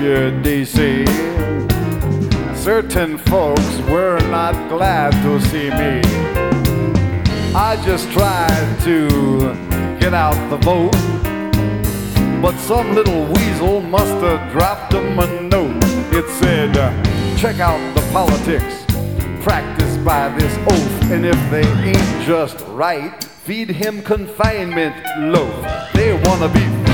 behavior, they say. Certain folks were not glad to see me. I just tried to get out the vote, but some little weasel must have dropped them a note. It said, check out the politics practiced by this oaf, and if they ain't just right, feed him confinement loaf. They wanna be